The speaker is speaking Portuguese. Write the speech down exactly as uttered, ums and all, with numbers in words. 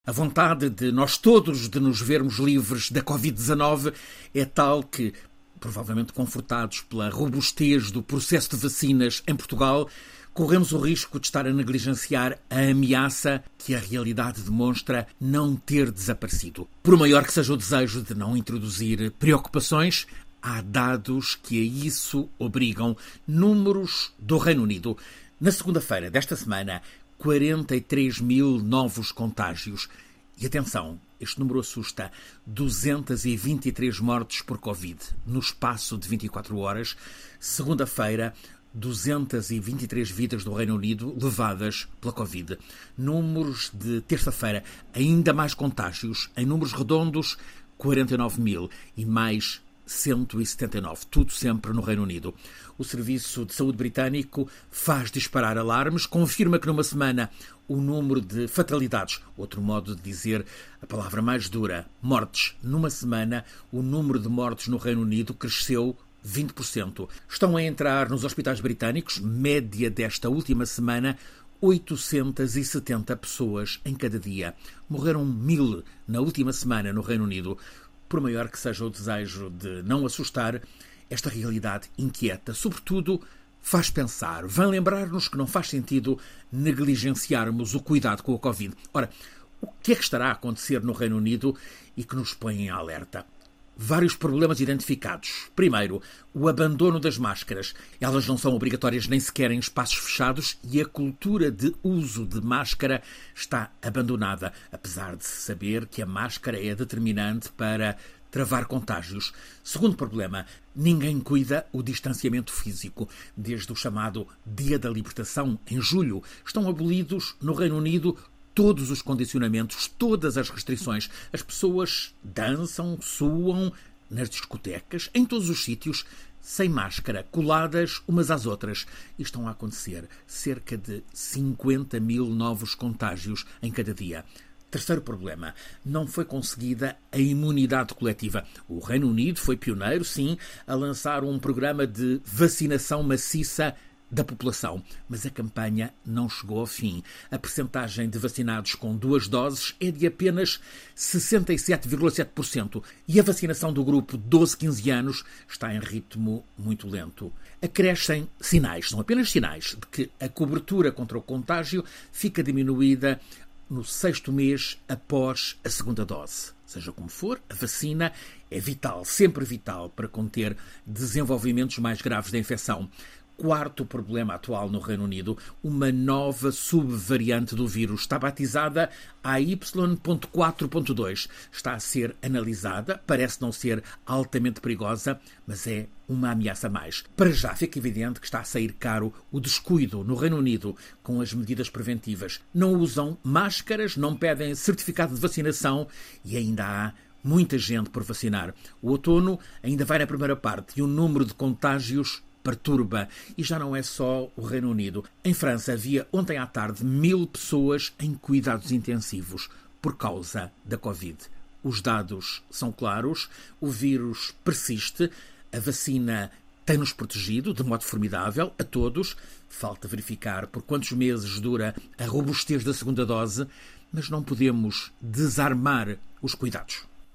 A vontade de nós todos de nos vermos livres da covid dezanove é tal que, provavelmente confortados pela robustez do processo de vacinas em Portugal, corremos o risco de estar a negligenciar a ameaça que a realidade demonstra não ter desaparecido. Por maior que seja o desejo de não introduzir preocupações, há dados que a isso obrigam. Números do Reino Unido. Na segunda-feira desta semana, quarenta e três mil novos contágios. E atenção, este número assusta, duzentas e vinte e três mortes por Covid no espaço de vinte e quatro horas. Segunda-feira, duzentas e vinte e três vidas do Reino Unido levadas pela Covid. Números de terça-feira, ainda mais contágios. Em números redondos, quarenta e nove mil e mais cento e setenta e nove, tudo sempre no Reino Unido. O Serviço de Saúde britânico faz disparar alarmes, confirma que numa semana o número de fatalidades, outro modo de dizer a palavra mais dura, mortes, numa semana o número de mortes no Reino Unido cresceu vinte por cento. Estão a entrar nos hospitais britânicos, média desta última semana, oitocentas e setenta pessoas em cada dia. Morreram mil na última semana no Reino Unido. Por maior que seja o desejo de não assustar, esta realidade inquieta, sobretudo, faz pensar, vem lembrar-nos que não faz sentido negligenciarmos o cuidado com a Covid. Ora, o que é que estará a acontecer no Reino Unido e que nos põe em alerta? Vários problemas identificados. Primeiro, o abandono das máscaras. Elas não são obrigatórias nem sequer em espaços fechados e a cultura de uso de máscara está abandonada, apesar de se saber que a máscara é determinante para travar contágios. Segundo problema, ninguém cuida o distanciamento físico. Desde o chamado Dia da Libertação, em julho, estão abolidos no Reino Unido todos os condicionamentos, todas as restrições. As pessoas dançam, suam nas discotecas, em todos os sítios, sem máscara, coladas umas às outras. E estão a acontecer cerca de cinquenta mil novos contágios em cada dia. Terceiro problema, não foi conseguida a imunidade coletiva. O Reino Unido foi pioneiro, sim, a lançar um programa de vacinação maciça da população, mas a campanha não chegou ao fim. A percentagem de vacinados com duas doses é de apenas sessenta e sete vírgula sete por cento e a vacinação do grupo doze a quinze anos está em ritmo muito lento. Acrescem sinais, são apenas sinais, de que a cobertura contra o contágio fica diminuída no sexto mês após a segunda dose. Seja como for, a vacina é vital, sempre vital, para conter desenvolvimentos mais graves da infecção. Quarto problema atual no Reino Unido, uma nova subvariante do vírus. Está batizada A Y quatro ponto dois. Está a ser analisada, parece não ser altamente perigosa, mas é uma ameaça a mais. Para já fica evidente que está a sair caro o descuido no Reino Unido com as medidas preventivas. Não usam máscaras, não pedem certificado de vacinação e ainda há muita gente por vacinar. O outono ainda vai na primeira parte e o número de contágios perturba. E já não é só o Reino Unido. Em França havia ontem à tarde mil pessoas em cuidados intensivos por causa da Covid. Os dados são claros, o vírus persiste, a vacina tem-nos protegido de modo formidável, a todos. Falta verificar por quantos meses dura a robustez da segunda dose, mas não podemos desarmar os cuidados.